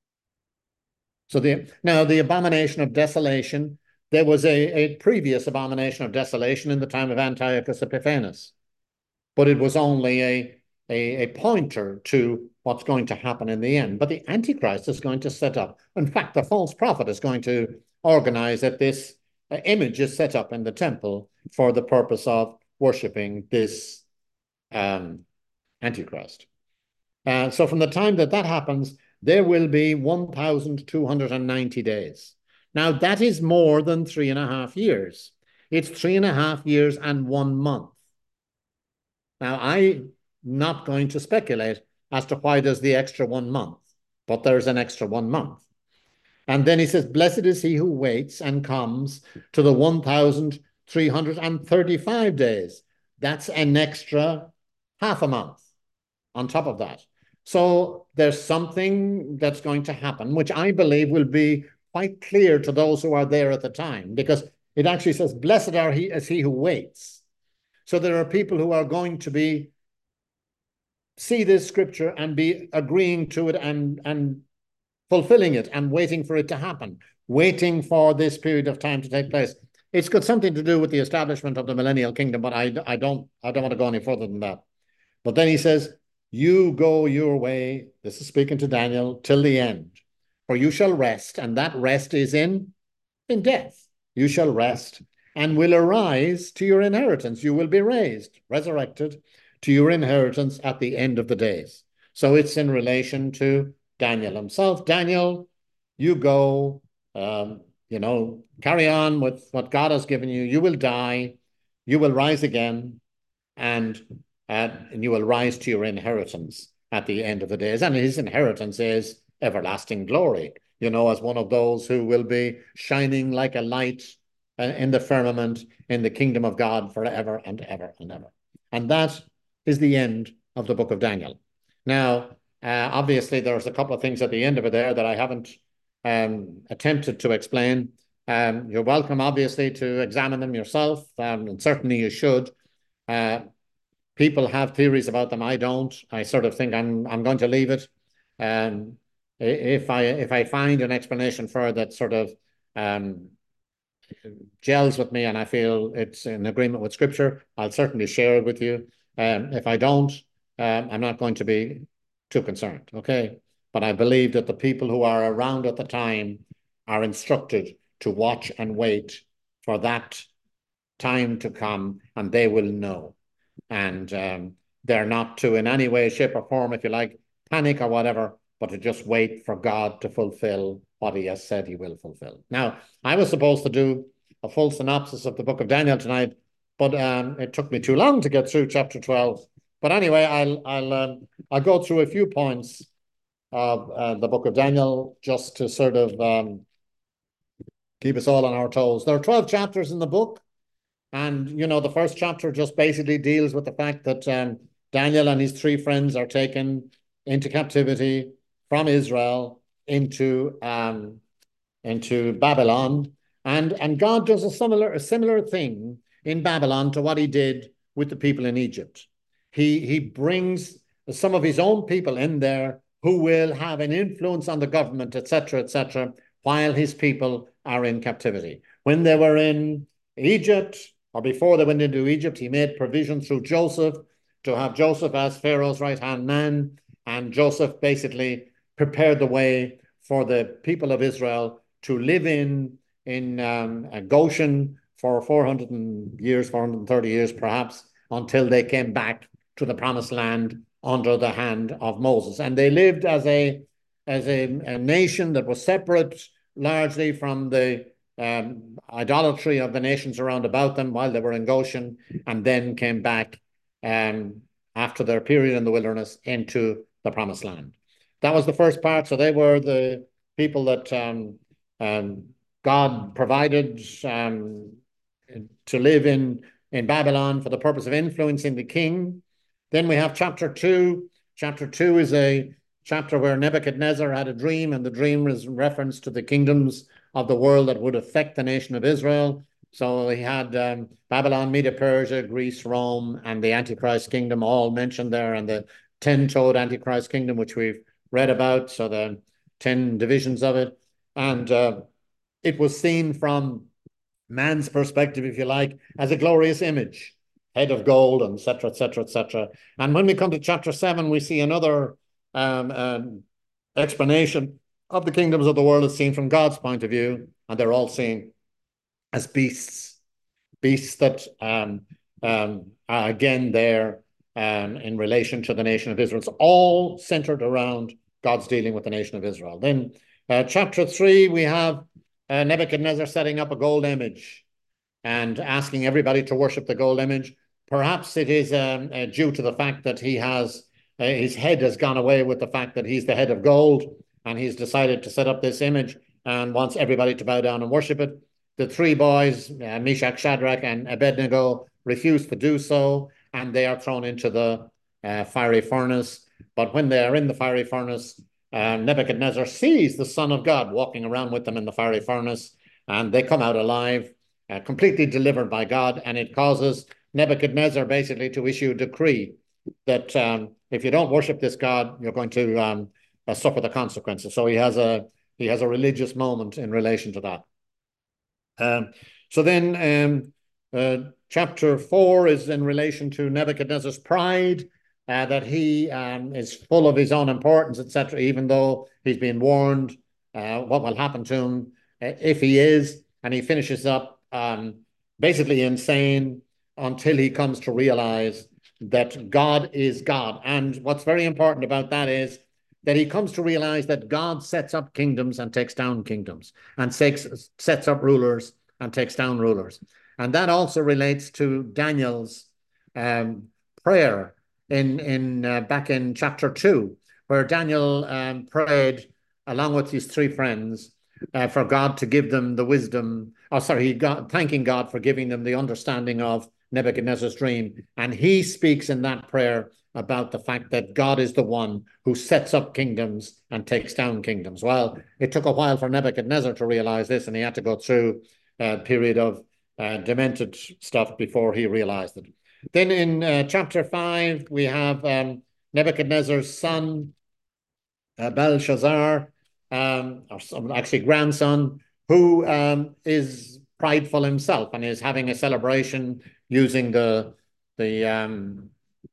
So the now the abomination of desolation, there was a, a previous abomination of desolation in the time of Antiochus Epiphanes, but it was only a, a, a pointer to what's going to happen in the end. But the Antichrist is going to set up. In fact, the false prophet is going to organize that this uh, image is set up in the temple for the purpose of worshiping this um, Antichrist. Uh, so from the time that that happens, there will be one thousand two hundred ninety days. Now, that is more than three and a half years. It's three and a half years and one month. Now, I'm not going to speculate as to why there's the extra one month, but there's an extra one month. And then he says, blessed is he who waits and comes to the one thousand three hundred thirty-five days. That's an extra half a month on top of that. So there's something that's going to happen, which I believe will be quite clear to those who are there at the time, because it actually says, blessed are he as he who waits. So there are people who are going to be see this scripture and be agreeing to it and, and fulfilling it and waiting for it to happen, waiting for this period of time to take place. It's got something to do with the establishment of the millennial kingdom, but I, I don't I don't want to go any further than that. But then he says, you go your way, this is speaking to Daniel, till the end, for you shall rest, and that rest is in, in death. You shall rest and will arise to your inheritance. You will be raised, resurrected to your inheritance at the end of the days. So it's in relation to Daniel himself. Daniel, you go, um, you know, carry on with what God has given you. You will die, you will rise again, and Uh, and you will rise to your inheritance at the end of the days. And his inheritance is everlasting glory, you know, as one of those who will be shining like a light uh, in the firmament in the kingdom of God forever and ever and ever. And that is the end of the book of Daniel. Now, uh, obviously, there's a couple of things at the end of it there that I haven't um, attempted to explain. Um, you're welcome, obviously, to examine them yourself, um, and certainly you should. Uh, People have theories about them. I don't. I sort of think I'm I'm going to leave it. Um, if I if I find an explanation for it that sort of um, gels with me and I feel it's in agreement with Scripture, I'll certainly share it with you. Um, if I don't, um, I'm not going to be too concerned. Okay, but I believe that the people who are around at the time are instructed to watch and wait for that time to come, and they will know. And um, they're not to in any way, shape, or form, if you like, panic or whatever, but to just wait for God to fulfill what he has said he will fulfill. Now, I was supposed to do a full synopsis of the book of Daniel tonight, but um, it took me too long to get through chapter twelve. But anyway, I'll I'll um, I'll go through a few points of uh, the book of Daniel just to sort of um, keep us all on our toes. There are twelve chapters in the book. And, you know, the first chapter just basically deals with the fact that um, Daniel and his three friends are taken into captivity from Israel into, um, into Babylon. And, and God does a similar, a similar thing in Babylon to what he did with the people in Egypt. He, he brings some of his own people in there who will have an influence on the government, et cetera, et cetera, while his people are in captivity. When they were in Egypt, or before they went into Egypt, he made provision through Joseph to have Joseph as Pharaoh's right-hand man. And Joseph basically prepared the way for the people of Israel to live in, in um, Goshen for four hundred years, four hundred thirty years perhaps, until they came back to the promised land under the hand of Moses. And they lived as a, as a, a nation that was separate largely from the um, idolatry of the nations around about them while they were in Goshen, and then came back um, after their period in the wilderness into the promised land. That was the first part. So they were the people that um, um, God provided um, to live in, in Babylon for the purpose of influencing the king. Then we have chapter two. Chapter two is a chapter where Nebuchadnezzar had a dream, and the dream is reference to the kingdoms of the world that would affect the nation of Israel. So he had um, Babylon, Media, Persia, Greece, Rome, and the Antichrist kingdom all mentioned there, and the ten-toed Antichrist kingdom, which we've read about, so the ten divisions of it. And uh, it was seen from man's perspective, if you like, as a glorious image, head of gold, and et cetera, et cetera, et cetera. And when we come to chapter seven, we see another um, um, explanation of the kingdoms of the world as seen from God's point of view, and they're all seen as beasts, beasts that um, um, are again there um, in relation to the nation of Israel. It's all centered around God's dealing with the nation of Israel. Then uh, chapter three, we have uh, Nebuchadnezzar setting up a gold image and asking everybody to worship the gold image. Perhaps it is um, uh, due to the fact that he has, uh, his head has gone away with the fact that he's the head of gold, and he's decided to set up this image and wants everybody to bow down and worship it. The three boys, uh, Meshach, Shadrach, and Abednego, refuse to do so, and they are thrown into the uh, fiery furnace. But when they are in the fiery furnace, uh, Nebuchadnezzar sees the Son of God walking around with them in the fiery furnace, and they come out alive, uh, completely delivered by God, and it causes Nebuchadnezzar basically to issue a decree that um, if you don't worship this God, you're going to um, uh, suffer the consequences. So he has a he has a religious moment in relation to that. Um, so then um, uh, chapter four is in relation to Nebuchadnezzar's pride, uh, that he um, is full of his own importance, et cetera, even though he's been warned uh, what will happen to him uh, if he is. And he finishes up um, basically insane until he comes to realize that God is God. And what's very important about that is that he comes to realize that God sets up kingdoms and takes down kingdoms, and sets, sets up rulers and takes down rulers. And that also relates to Daniel's um, prayer in, in uh, back in chapter two, where Daniel um, prayed along with his three friends uh, for God to give them the wisdom. Oh, sorry, he got thanking God for giving them the understanding of Nebuchadnezzar's dream. And he speaks in that prayer about the fact that God is the one who sets up kingdoms and takes down kingdoms. Well, it took a while for Nebuchadnezzar to realize this, and he had to go through a period of uh, demented stuff before he realized it. Then in uh, chapter five, we have um, Nebuchadnezzar's son, uh, Belshazzar, um, or some, actually grandson, who um, is prideful himself and is having a celebration using the the um,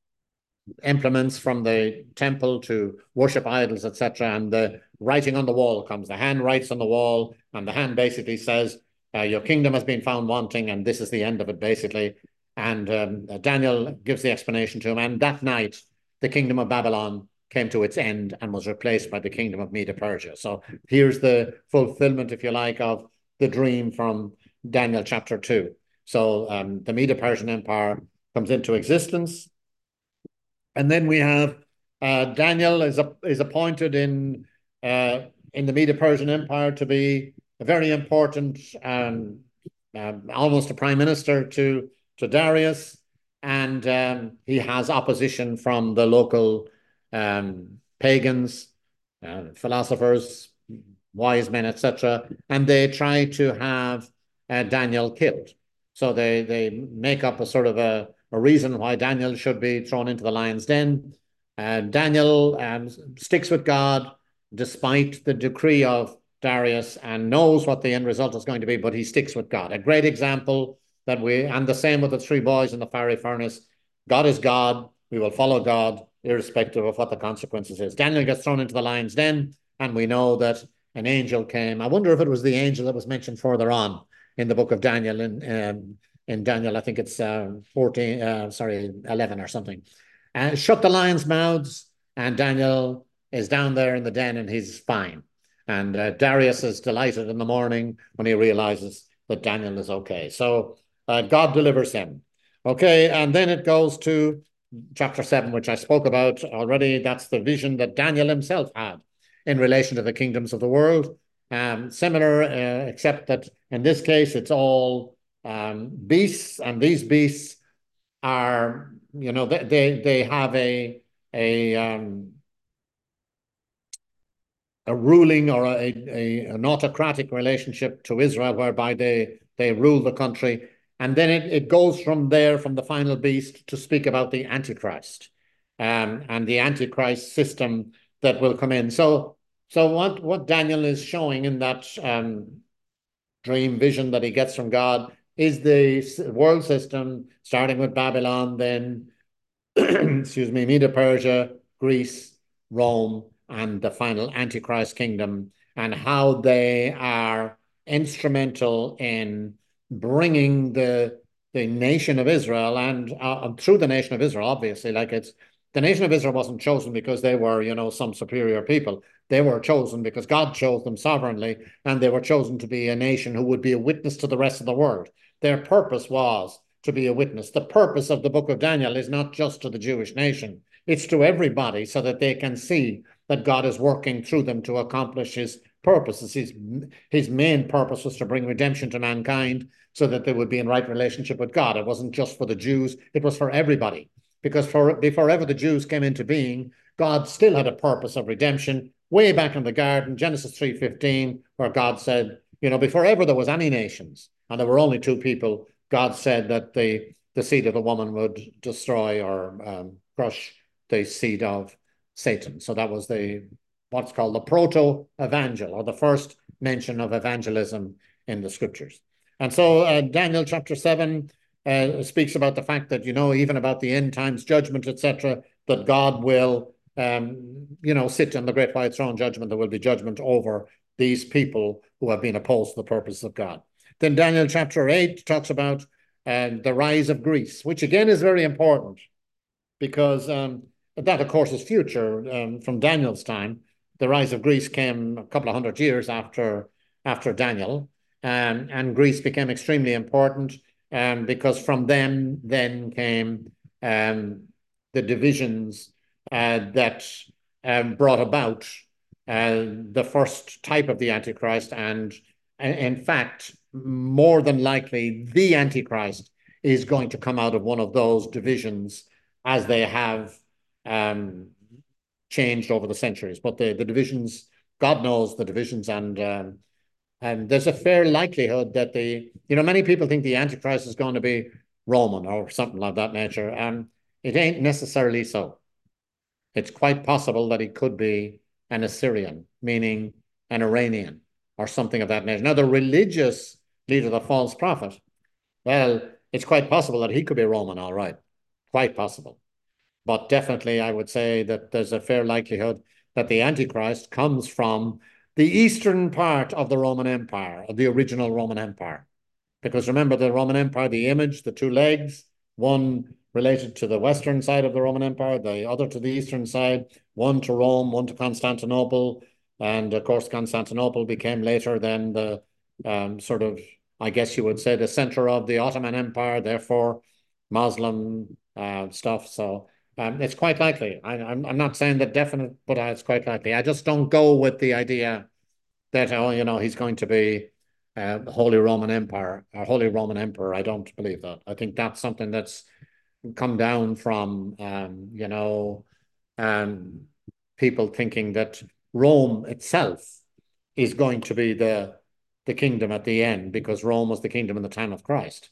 implements from the temple to worship idols, et cetera. And the writing on the wall comes. The hand writes on the wall, and the hand basically says, uh, your kingdom has been found wanting, and this is the end of it, basically. And um, Daniel gives the explanation to him. And that night, the kingdom of Babylon came to its end and was replaced by the kingdom of Medo-Persia. So here's the fulfillment, if you like, of the dream from Daniel chapter two. So um, the Medo-Persian Empire comes into existence. And then we have uh, Daniel is, a, is appointed in, uh, in the Medo-Persian Empire to be a very important, um, uh, almost a prime minister to, to Darius. And um, he has opposition from the local um, pagans, uh, philosophers, wise men, et cetera. And they try to have uh, Daniel killed. So they, they make up a sort of a, a reason why Daniel should be thrown into the lion's den. Uh, Daniel um, sticks with God despite the decree of Darius and knows what the end result is going to be, but he sticks with God. A great example that we, and the same with the three boys in the fiery furnace. God is God. We will follow God irrespective of what the consequences is. Daniel gets thrown into the lion's den, and we know that an angel came. I wonder if it was the angel that was mentioned further on in the book of Daniel in um, in Daniel. I think it's uh, fourteen, uh, sorry, eleven or something. And shut the lions' mouths, and Daniel is down there in the den and he's fine. And uh, Darius is delighted in the morning when he realizes that Daniel is okay. So uh, God delivers him. Okay, and then it goes to chapter seven, which I spoke about already. That's the vision that Daniel himself had in relation to the kingdoms of the world. Um, similar, uh, except that in this case, it's all um, beasts, and these beasts are, you know, they they, they have a a um, a ruling or a, a an autocratic relationship to Israel, whereby they they rule the country, and then it, it goes from there, from the final beast, to speak about the Antichrist, um, and the Antichrist system that will come in. So so what what Daniel is showing in that um, dream vision that he gets from God is the world system, starting with Babylon, then excuse me, Medo Persia, Greece, Rome, and the final Antichrist kingdom, and how they are instrumental in bringing the the nation of Israel, and uh, through the nation of Israel, obviously, like it's the nation of Israel wasn't chosen because they were, you know, some superior people. They were chosen because God chose them sovereignly, and they were chosen to be a nation who would be a witness to the rest of the world. Their purpose was to be a witness. The purpose of the book of Daniel is not just to the Jewish nation, it's to everybody, so that they can see that God is working through them to accomplish his purposes. His, his main purpose was to bring redemption to mankind so that they would be in right relationship with God. It wasn't just for the Jews, it was for everybody. Because for, before ever the Jews came into being, God still had a purpose of redemption. Way back in the garden, Genesis three fifteen, where God said, you know, before ever there was any nations, and there were only two people, God said that the, the seed of the woman would destroy or um, crush the seed of Satan. So that was the what's called the proto-evangel, or the first mention of evangelism in the scriptures. And so uh, Daniel chapter seven uh, speaks about the fact that, you know, even about the end times judgment, et cetera, that God will, um, you know, sit on the great white throne judgment. There will be judgment over these people who have been opposed to the purpose of God. Then Daniel chapter eight talks about uh, the rise of Greece, which again is very important, because um, that, of course, is future um, from Daniel's time. The rise of Greece came a couple of hundred years after after Daniel, um, and Greece became extremely important um, because from them then came um, the divisions uh, that um, brought about uh, the first type of the Antichrist, and in fact, more than likely, the Antichrist is going to come out of one of those divisions, as they have um, changed over the centuries. But the, the divisions, God knows the divisions, and um, and there's a fair likelihood that the, you know, many people think the Antichrist is going to be Roman or something like that nature. Um, it ain't necessarily so. It's quite possible that he could be an Assyrian, meaning an Iranian or something of that nature. Now, the religious leader, the false prophet, well, it's quite possible that he could be Roman, all right. Quite possible. But definitely, I would say that there's a fair likelihood that the Antichrist comes from the eastern part of the Roman Empire, of the original Roman Empire. Because remember, the Roman Empire, the image, the two legs, one related to the western side of the Roman Empire, the other to the eastern side, one to Rome, one to Constantinople. And of course, Constantinople became later then the um, sort of, I guess you would say, the center of the Ottoman Empire, therefore Muslim uh, stuff. So um, it's quite likely. I, I'm, I'm not saying that definite, but it's quite likely. I just don't go with the idea that, oh, you know, he's going to be uh, the Holy Roman Empire, or Holy Roman Emperor. I don't believe that. I think that's something that's come down from, um, you know, um, people thinking that Rome itself is going to be the the kingdom at the end, because Rome was the kingdom in the time of Christ.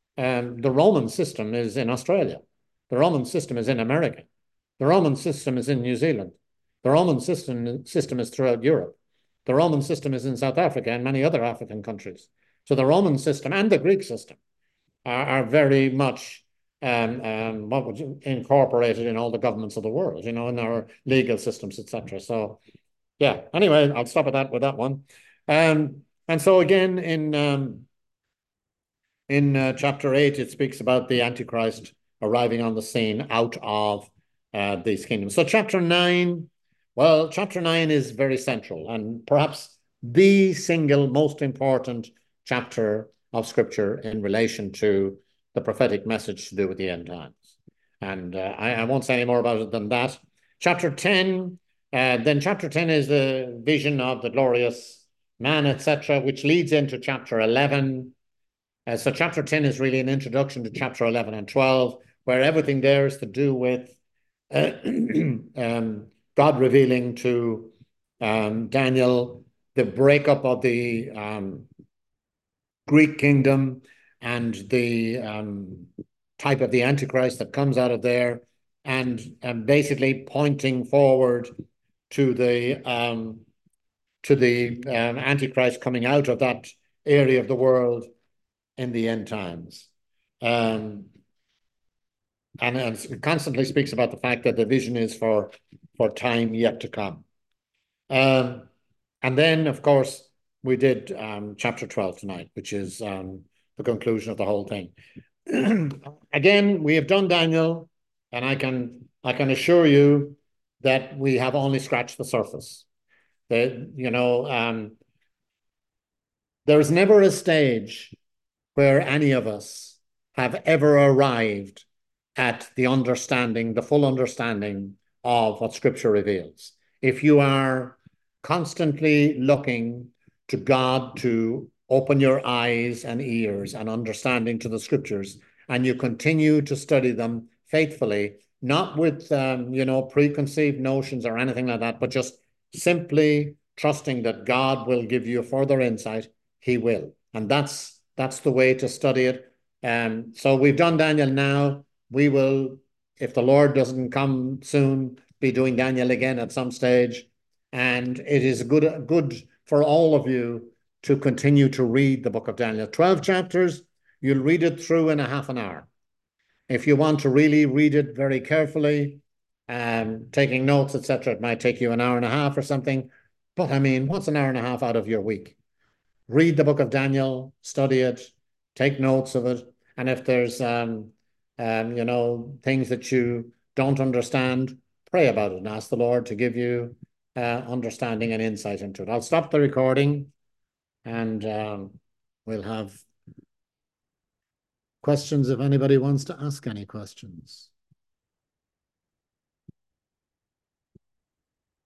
Um, the Roman system is in Australia. The Roman system is in America. The Roman system is in New Zealand. The Roman system, system is throughout Europe. The Roman system is in South Africa and many other African countries. So the Roman system and the Greek system are, are very much um, um, what would you, incorporated in all the governments of the world, you know, in our legal systems, et cetera. So, yeah. Anyway, I'll stop at that with that one. Um, and so again, in um, in uh, chapter eight, it speaks about the Antichrist arriving on the scene out of uh, these kingdoms. So chapter nine, well, chapter nine is very central and perhaps the single most important chapter of Scripture in relation to the prophetic message to do with the end times. And uh, I, I won't say any more about it than that. Chapter ten, uh, then chapter ten is the vision of the glorious man, et cetera, which leads into chapter eleven. Uh, so chapter ten is really an introduction to chapter eleven and twelve, where everything there is to do with uh, um, God revealing to um, Daniel the breakup of the um, Greek kingdom and the um, type of the Antichrist that comes out of there, and, and basically pointing forward to the um, to the um, Antichrist coming out of that area of the world in the end times. Um, and, and it constantly speaks about the fact that the vision is for, for time yet to come. Um, and then, of course, we did um, chapter twelve tonight, which is um, the conclusion of the whole thing. Again, we have done Daniel, and I can I can assure you that we have only scratched the surface. That, you know, um, there's never a stage where any of us have ever arrived at the understanding, the full understanding of what Scripture reveals. If you are constantly looking to God to open your eyes and ears and understanding to the Scriptures, and you continue to study them faithfully, not with um, you know, preconceived notions or anything like that, but just simply trusting that God will give you further insight, He will. And that's that's the way to study it. Um, so we've done Daniel now. We will, if the Lord doesn't come soon, be doing Daniel again at some stage. And it is good, good for all of you to continue to read the book of Daniel. twelve chapters, you'll read it through in a half an hour. If you want to really read it very carefully, um, taking notes, et cetera, it might take you an hour and a half or something. But I mean, what's an hour and a half out of your week? Read the book of Daniel, study it, take notes of it. And if there's, um, um, you know, things that you don't understand, pray about it and ask the Lord to give you uh, understanding and insight into it. I'll stop the recording and um, we'll have questions if anybody wants to ask any questions.